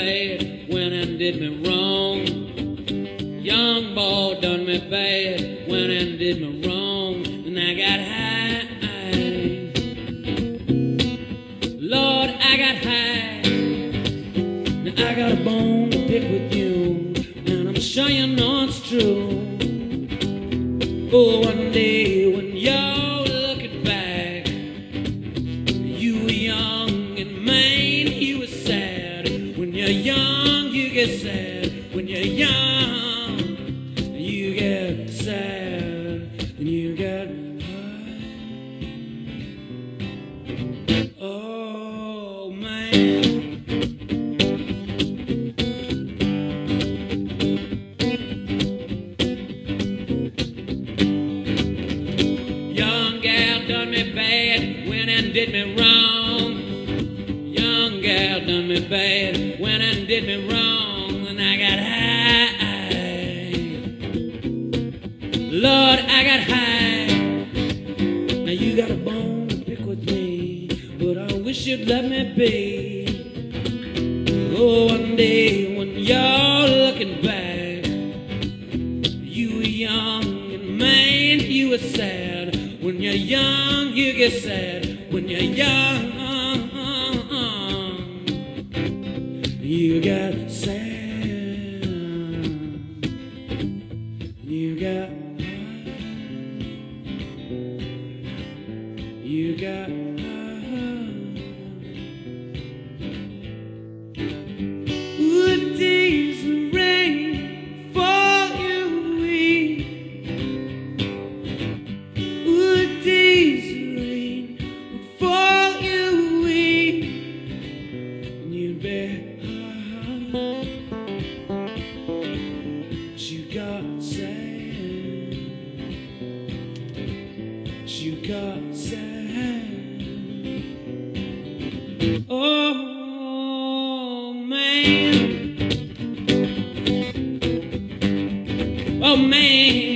bad, went and did me wrong. Young boy done me bad, went and did me wrong, and I got high. Lord, I got high. Now I got a bone to pick with you, and I'm sure you know it's true. Oh, one day when you're looking back, you were young and man, you were sad. When you're young, you get sad. When you're young, you get sad, and you get high. Oh, man. Done me bad, went and did me wrong. Young gal done me bad, went and did me wrong, and I got high. Lord, I got high. Now you got a bone to pick with me, but I wish you'd let me be. Oh, one day when you're looking back, you were young and man, you were sad. When you're young, you get sad. When you're young, you get sad. You got, you got. Good days and rain for you. Days rain for you, and you'd be high. You got sad. You got sad. Oh, man. Oh, man.